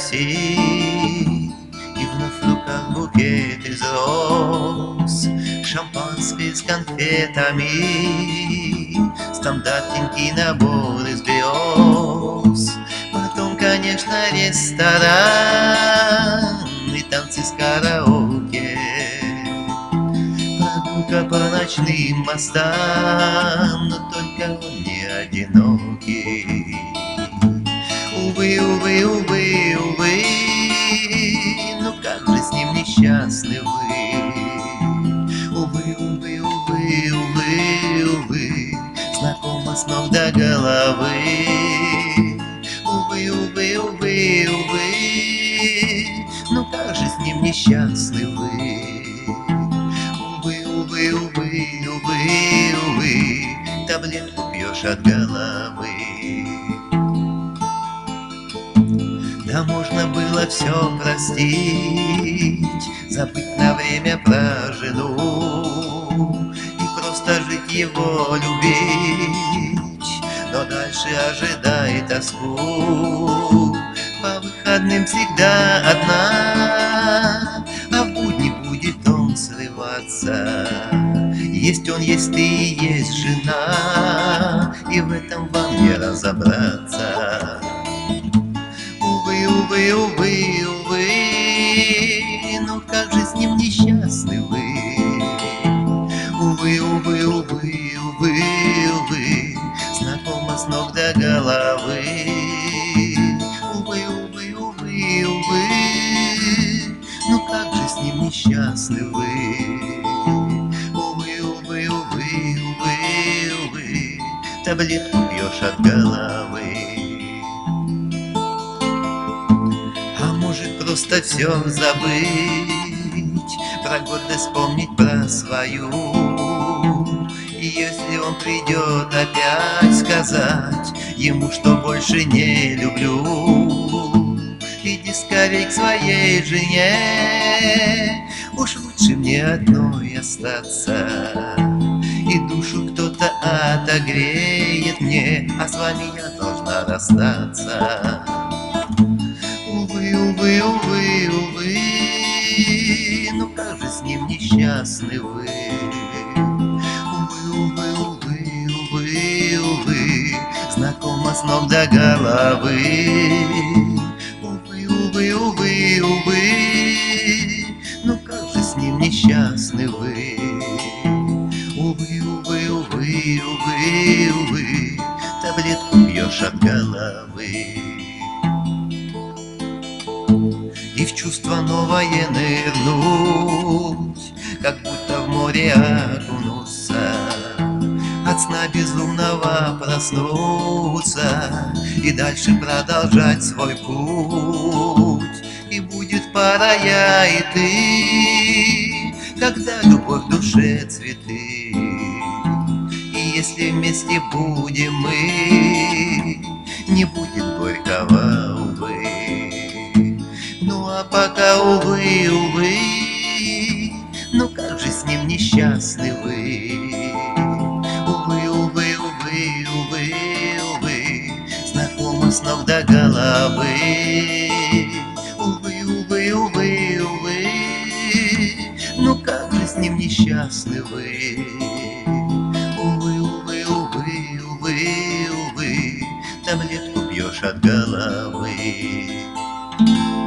России, и вновь в руках букет из роз, шампанское с конфетами, стандартненький набор из берез. Потом, конечно, ресторан и танцы с караоке, прогулка по ночным мостам, но только он не одинокий. Увы, увы, увы, увы, ну как же с ним несчастны вы. Увы, увы, увы, увы, увы, знакомо с ног до головы. Увы, увы, увы, увы, ну как же с ним несчастны вы. Увы, увы, увы, увы, увы, таблетку пьешь от головы. Да можно было все простить, забыть на время про жену и просто жить его любить, но дальше ожидай тоску. По выходным всегда одна, а в будни будет он срываться. Есть он, есть ты, есть жена, и в этом вам не разобраться. Увы, увы, увы, ну как же с ним несчастны вы. Увы, увы, увы, увы, увы, знакомо с ног до головы. Увы, увы, увы, увы, ну как же с ним несчастны вы. Увы, увы, увы, увы, увы, таблетку пьешь от головы. Может просто все забыть, про гордость вспомнить про свою. И если он придет опять сказать ему, что больше не люблю, иди скорей к своей жене, уж лучше мне одной остаться. И душу кто-то отогреет мне, а с вами я должна расстаться. Увы, увы, увы, увы, ну как же с ним несчастны вы. Увы, увы, увы, увы, увы, знакомо с ног до головы. Увы, увы, увы, увы, ну как же с ним несчастны вы. Увы, увы, увы, увы, увы, таблетку пьешь от головы. И в чувство новое нырнуть, как будто в море окунуться, от сна безумного проснуться и дальше продолжать свой путь. И будет пора я и ты, когда любовь в душе цветы. И если вместе будем мы, не будет горького, увы. Ну а пока, увы, увы, ну как же с ним несчастны вы. Увы, увы, увы, увы, увы, знакомо с ног до головы. Увы, увы, увы, увы, ну как же с ним несчастны вы. Увы, увы, увы, увы, увы, таблетку пьешь от головы.